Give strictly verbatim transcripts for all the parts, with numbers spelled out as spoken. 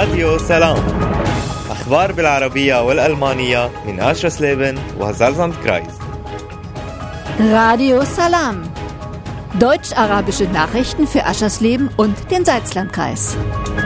راديو سلام، أخبار بالعربية والألمانية من أشرسليبن وزالزندكرايز. Radio Salam, deutsch-arabische Nachrichten für Aschersleben und den Salzlandkreis.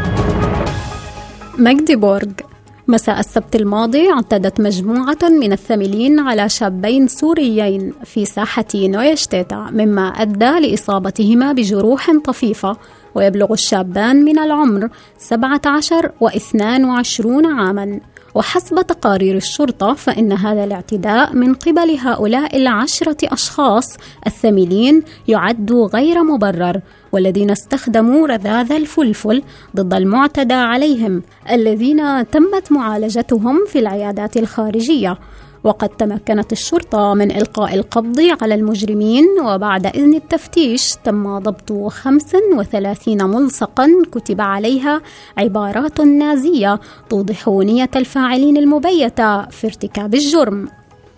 ماغديبورغ. مساء السبت الماضي اعتدت مجموعة من الثملين على شابين سوريين في ساحة نويشتيتا، مما أدى لإصابتهما بجروح طفيفة، ويبلغ الشابان من العمر سبعة عشر واثنان وعشرون عاماً. وحسب تقارير الشرطة فإن هذا الاعتداء من قبل هؤلاء العشرة أشخاص الثملين يعد غير مبرر، والذين استخدموا رذاذ الفلفل ضد المعتدى عليهم، الذين تمت معالجتهم في العيادات الخارجية. وقد تمكنت الشرطة من إلقاء القبض على المجرمين، وبعد إذن التفتيش تم ضبط خمس وثلاثين ملصقا كتب عليها عبارات نازية توضح نية الفاعلين المبيتة في ارتكاب الجرم.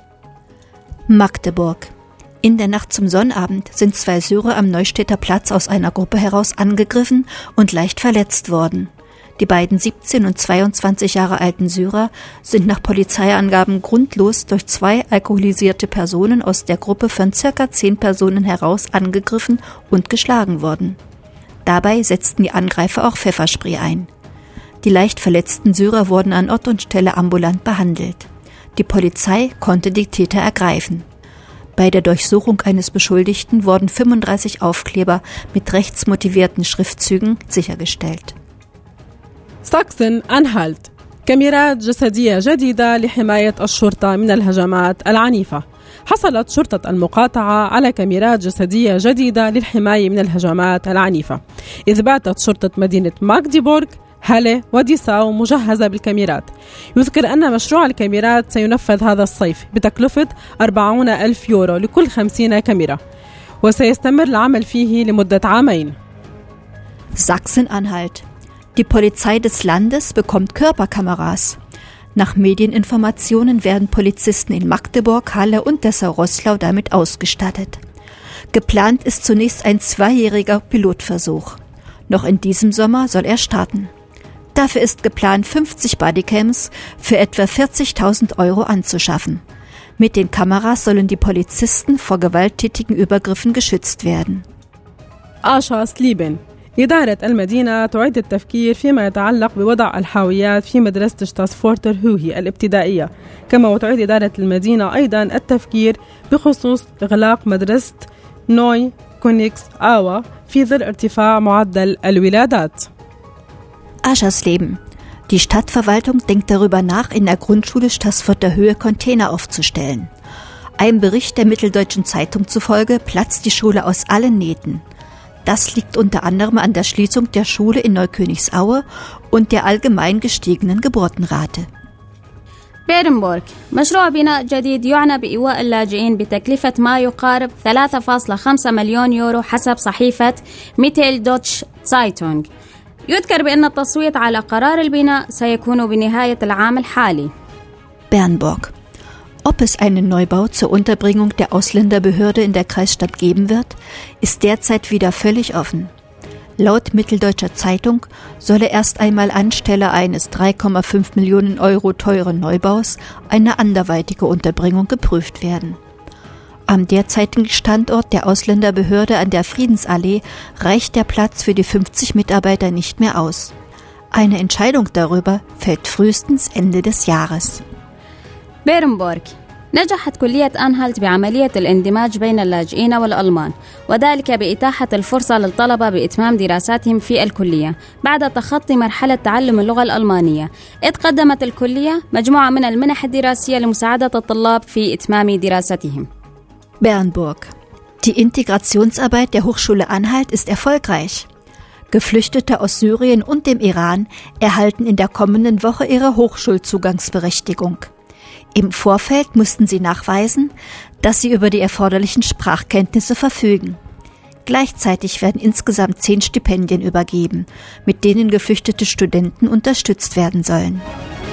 Magdeburg. In der Nacht zum Sonnabend sind zwei Syrer am Neustädter Platz aus einer Gruppe heraus angegriffen und leicht verletzt worden. Die beiden siebzehn und zweiundzwanzig Jahre alten Syrer sind nach Polizeiangaben grundlos durch zwei alkoholisierte Personen aus der Gruppe von circa zehn Personen heraus angegriffen und geschlagen worden. Dabei setzten die Angreifer auch Pfefferspray ein. Die leicht verletzten Syrer wurden an Ort und Stelle ambulant behandelt. Die Polizei konnte die Täter ergreifen. Bei der Durchsuchung eines Beschuldigten wurden fünfunddreißig Aufkleber mit rechtsmotivierten Schriftzügen sichergestellt. ساكسن أنهالت. كاميرات جسدية جديدة لحماية الشرطة من الهجمات العنيفة. حصلت شرطة المقاطعة على كاميرات جسدية جديدة للحماية من الهجمات العنيفة، إذ باتت شرطة مدينة ماغديبورغ، هالي وديساو مجهزة بالكاميرات. يذكر أن مشروع الكاميرات سينفذ هذا الصيف بتكلفة أربعين ألف يورو لكل خمسين كاميرا، وسيستمر العمل فيه لمدة عامين. Sachsen-Anhalt. Die Polizei des Landes bekommt Körperkameras. Nach Medieninformationen werden Polizisten in Magdeburg, Halle und Dessau-Roßlau damit ausgestattet. Geplant ist zunächst ein zweijähriger Pilotversuch. Noch in diesem Sommer soll er starten. Dafür ist geplant, fünfzig Bodycams für etwa vierzigtausend Euro anzuschaffen. Mit den Kameras sollen die Polizisten vor gewalttätigen Übergriffen geschützt werden. أشرسليبن. إدارة المدينة تعيد التفكير فيما يتعلق بوضع الحاويات في مدرسة شتاسفورتر هوهي الابتدائية، كما وتعيد إدارة المدينة أيضا التفكير بخصوص إغلاق مدرسة نوي كونيكس آوا في ظل ارتفاع معدل الولادات. Aschersleben. Die Stadtverwaltung denkt darüber nach, in der Grundschule Stassfurter Höhe Container aufzustellen. Einem Bericht der Mitteldeutschen Zeitung zufolge platzt die Schule aus allen Nähten. Das liegt unter anderem an der Schließung der Schule in Neukönigsauer und der allgemein gestiegenen Geburtenrate. بيرنبورغ. مشروع بناء جديد يعنى بإيواء اللاجئين بتكلفة ما يقارب ثلاثة فاصلة خمسة مليون يورو حسب صحيفة ميتيل دوتش زايتونغ. يذكر بأن التصويت على قرار البناء سيكون بنهاية العام الحالي. Bernburg. Ob es einen Neubau zur Unterbringung der Ausländerbehörde in der Kreisstadt geben wird, ist derzeit wieder völlig offen. Laut Mitteldeutscher Zeitung solle erst einmal anstelle eines drei Komma fünf Millionen Euro teuren Neubaus eine anderweitige Unterbringung geprüft werden. Am derzeitigen Standort der Ausländerbehörde an der Friedensallee reicht der Platz für die fünfzig Mitarbeiter nicht mehr aus. Eine Entscheidung darüber fällt frühestens Ende des Jahres. بيرنبورغ. نجحت كلية أنهالت بعملية الاندماج بين اللاجئين والألمان، وذلك بإتاحة الفرصة للطلبة بإتمام دراساتهم في الكلية بعد تخطي مرحلة تعلم اللغة الألمانية، إذ قدمت الكلية مجموعة من المنح الدراسية لمساعدة الطلاب في إتمام دراستهم. Bernburg. Die Integrationsarbeit der Hochschule Anhalt ist erfolgreich. Geflüchtete aus Syrien und dem Iran erhalten in der kommenden Woche ihre Hochschulzugangsberechtigung. Im Vorfeld mussten sie nachweisen, dass sie über die erforderlichen Sprachkenntnisse verfügen. Gleichzeitig werden insgesamt zehn Stipendien übergeben, mit denen geflüchtete Studenten unterstützt werden sollen.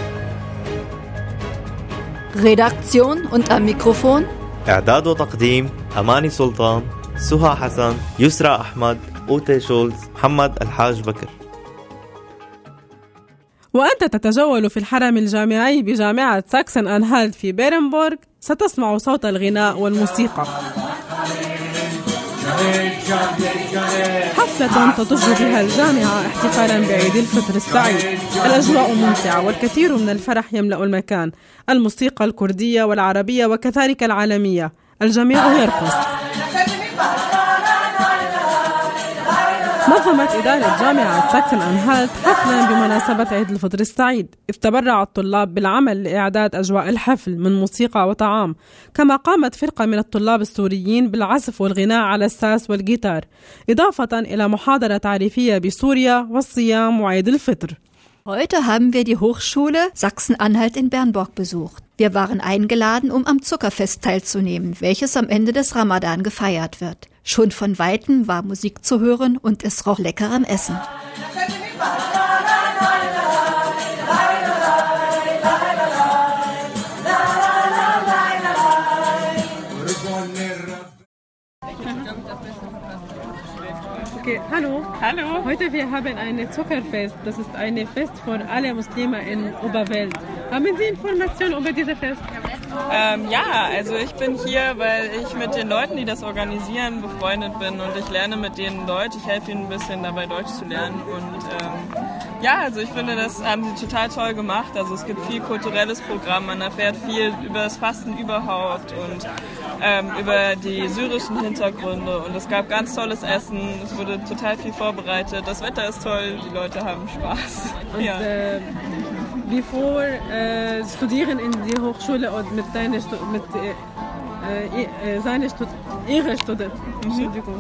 Redaktion und am Mikrofon إعداد وتقديم أماني سلطان، سهى حسن، يسرى أحمد، أوتي شولز، محمد الحاج بكر. وأنت تتجول في الحرم الجامعي بجامعة ساكسن أنهالت في بيرنبورغ ستسمع صوت الغناء والموسيقى. حفلة تضج بها الجامعة احتفالا بعيد الفطر السعيد. الأجواء ممتعة والكثير من الفرح يملأ المكان، الموسيقى الكردية والعربية وكذلك العالمية، الجميع يرقص. نظمت إدارة جامعة ساكسن أنهالت حفلا بمناسبة عيد الفطر السعيد، إذ تبرع الطلاب بالعمل لإعداد أجواء الحفل من موسيقى وطعام، كما قامت فرقة من الطلاب السوريين بالعزف والغناء على الساس والجيتار، إضافة إلى محاضرة تعريفية بسوريا والصيام وعيد الفطر. Heute haben wir die Hochschule Sachsen-Anhalt in Bernburg besucht. Wir waren eingeladen, um am Zuckerfest teilzunehmen, welches am Ende des Ramadan gefeiert wird. Schon von Weitem war Musik zu hören und es roch leckerem Essen. Okay, hallo. Hallo. Heute wir haben ein Zuckerfest. Das ist ein Fest für alle Muslime in Oberwelt. Haben Sie Informationen über dieses Fest? Ähm, ja, also ich bin hier, weil ich mit den Leuten, die das organisieren, befreundet bin und ich lerne mit denen Deutsch. Ich helfe ihnen ein bisschen dabei, Deutsch zu lernen. Und ähm, ja, also ich finde, das haben sie total toll gemacht. Also es gibt viel kulturelles Programm, man erfährt viel über das Fasten überhaupt und ähm, über die syrischen Hintergründe. Und es gab ganz tolles Essen, es wurde total viel vorbereitet. Das Wetter ist toll, die Leute haben Spaß. Und, ja. äh, bevor äh, studieren in die Hochschule und mit deiner Stu- mit äh, äh, seine Stud- ihre Studenten, Entschuldigung,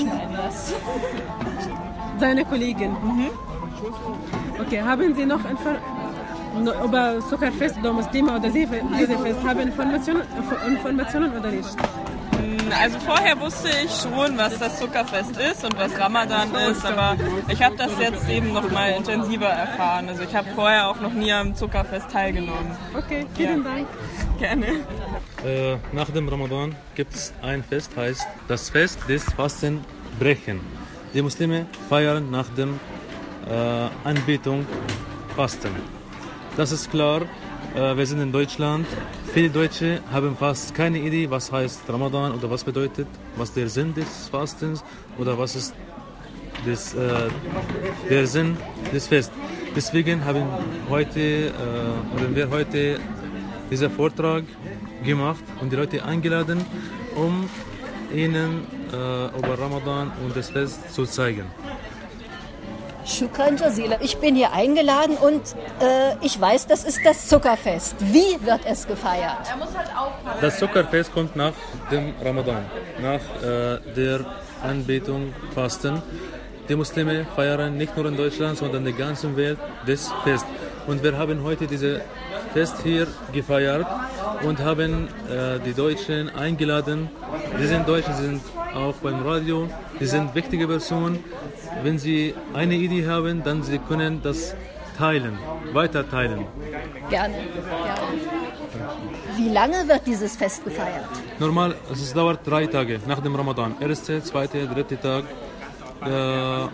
seine Kollegin. Mhm. Okay, haben Sie noch Info- über Zuckerfest oder Muslime oder diese Fest haben Informationen, Informationen oder nicht? Also vorher wusste ich schon, was das Zuckerfest ist und was Ramadan ist, aber ich habe das jetzt eben noch mal intensiver erfahren. Also ich habe vorher auch noch nie am Zuckerfest teilgenommen. Okay, vielen ja. Dank. Gerne. Äh, nach dem Ramadan gibt es ein Fest, heißt das Fest des Fastenbrechen. Die Muslime feiern nach der äh, Anbetung Fasten. Das ist klar. Wir sind in Deutschland. Viele Deutsche haben fast keine Idee, was heißt Ramadan oder was bedeutet, was der Sinn des Fastens oder was ist das, äh, der Sinn des Festes. Deswegen haben heute, äh, haben wir heute diesen Vortrag gemacht und die Leute eingeladen, um ihnen äh, über Ramadan und das Fest zu zeigen. Shukran Jazila. Ich bin hier eingeladen und äh, ich weiß, das ist das Zuckerfest. Wie wird es gefeiert? Das Zuckerfest kommt nach dem Ramadan, nach äh, der Anbetung Fasten. Die Muslime feiern nicht nur in Deutschland, sondern in der ganzen Welt das Fest. Und wir haben heute dieses Fest hier gefeiert und haben äh, die Deutschen eingeladen. Die sind Deutsche, die sind auch beim Radio, die sind wichtige Personen. Wenn sie eine Idee haben, dann sie können das teilen, weiter teilen. Gerne, gerne. Wie lange wird dieses Fest gefeiert? Normal, es dauert drei Tage nach dem Ramadan. Erster, zweiter, dritter Tag. Äh,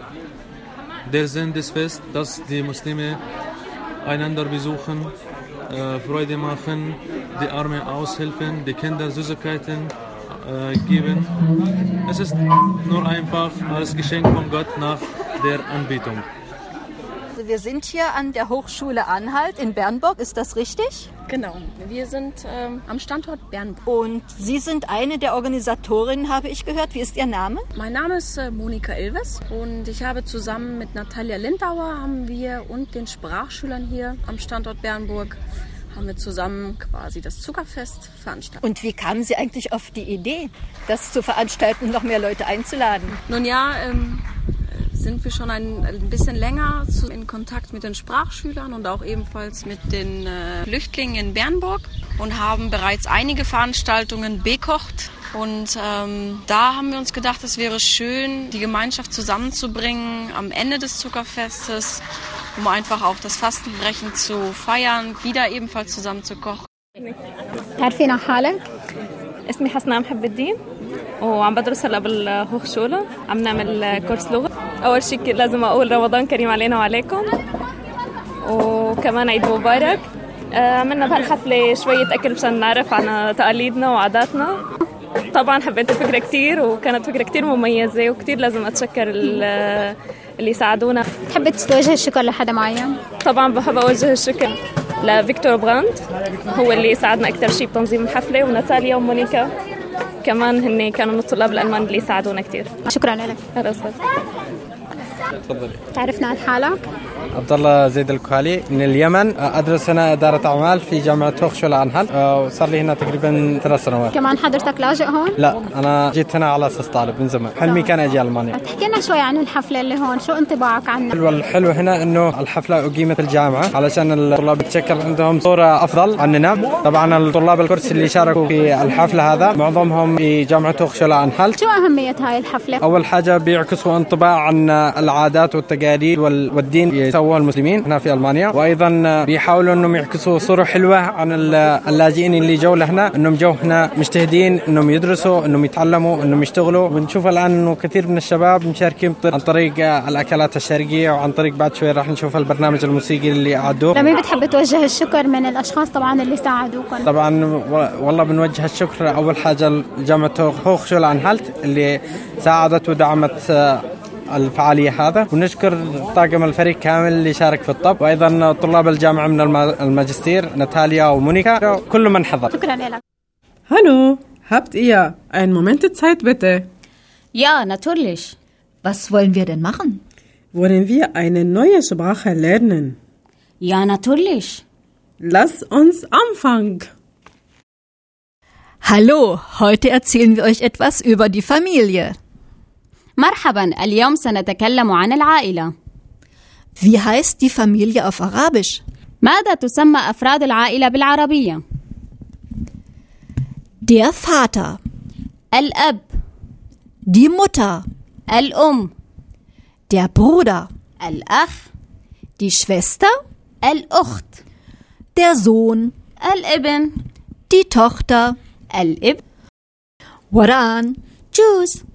der Sinn des Festes, dass die Muslime einander besuchen, äh, Freude machen, die Armen aushelfen, die Kinder Süßigkeiten äh, geben. Es ist nur einfach als Geschenk von Gott nach der Anbetung. Also wir sind hier an der Hochschule Anhalt in Bernburg, ist das richtig? Genau, wir sind ähm, am Standort Bernburg. Und Sie sind eine der Organisatorinnen, habe ich gehört. Wie ist Ihr Name? Mein Name ist äh, Monika Ilves und ich habe zusammen mit Natalia Lindauer haben wir und den Sprachschülern hier am Standort Bernburg haben wir zusammen quasi das Zuckerfest veranstaltet. Und wie kamen Sie eigentlich auf die Idee, das zu veranstalten und noch mehr Leute einzuladen? Nun ja, ähm, sind wir schon ein, ein bisschen länger zu, in Kontakt mit den Sprachschülern und auch ebenfalls mit den äh, Flüchtlingen in Bernburg und haben bereits einige Veranstaltungen bekocht. Und ähm, da haben wir uns gedacht, es wäre schön, die Gemeinschaft zusammenzubringen am Ende des Zuckerfestes, um einfach auch das Fastenbrechen zu feiern, wieder ebenfalls zusammen zu kochen. تعرفين حالك؟ اسمي حسناء محب الدين وعم بدرس هلا بالهوخشولة عم نعمل كورس لغة. أول شيء لازم أقول رمضان كريم علينا وعليكم وكمان عيد مبارك. عملنا بهالحفلة شوية أكل مشان نعرف عن تقاليدنا وعاداتنا. طبعا حبيت الفكرة كتير وكانت فكرة كتير مميزة وكتير لازم أتشكر اللي ساعدونا. تحب توجه الشكر لحدا معين؟ طبعا بحب أوجه الشكر لفيكتور براند، هو اللي ساعدنا أكتر شيء بتنظيم الحفلة، وناتاليا ومونيكا كمان هن كانوا من الطلاب الألمان اللي ساعدونا كتير. شكرا لك. تفضلي. تعرفنا عن حالك؟ عبد الله زيد الكوالي من اليمن، أدرس هنا إدارة أعمال في جامعة هوخشولا أنهال، وصار لي هنا تقريبا ثلاث سنوات. كمان حضرتك لاجئ هون؟ لا، أنا جيت هنا على أساس طالب من زمان، حلمي كان أجي ألمانيا. تحكي لنا شوي عن الحفلة اللي هون، شو انطباعك عنها؟ والحلو هنا إنه الحفلة أقيمت في الجامعة علشان الطلاب تشكل عندهم صورة أفضل عننا. طبعا الطلاب الكورس اللي شاركوا في الحفلة هذا معظمهم في جامعة هوخشولا أنهال. شو أهمية هاي الحفلة؟ أول حاجة بيعكسوا انطباع عن العادات والتقاليد والدين يسووها المسلمين هنا في ألمانيا، وأيضا بيحاولوا أنهم يعكسوا صورة حلوة عن اللاجئين اللي جو لهنا، أنهم جو هنا مجتهدين أنهم يدرسوا، أنهم يتعلموا، أنهم يشتغلوا. بنشوف الآن أنه كثير من الشباب مشاركين عن طريق الأكلات الشرقية، وعن طريق بعد شوي راح نشوف البرنامج الموسيقي اللي أعدوه. لمين بتحب توجه الشكر من الأشخاص طبعا اللي ساعدوكم؟ طبعا والله بنوجه الشكر أول حاجة لجامعة هوخشولا أنهالت اللي ساعدت ودعمت الفعالية هذا، ونشكر طاقم الفريق كامل اللي شارك في الطب، وأيضا طلاب الجامعة من الماجستير ناتاليا ومونيكا، كل من حضر. شكرا لك. Hallo, habt ihr einen Moment Zeit bitte? Ja, natürlich. Was wollen wir denn machen? Wollen wir eine neue Sprache lernen? Ja, natürlich. Lass uns anfangen. Hallo, heute erzählen wir euch etwas über die Familie. مرحبا، اليوم سنتكلم عن العائلة. Wie heißt die Familie auf Arabisch? ماذا تسمى أفراد العائلة بالعربية؟ Der Vater. الأب. Die Mutter. الأم. Der Bruder. الأخ. Die Schwester. الأخت. Der Sohn. الابن. Die Tochter. الابن. Waran. Tschüss.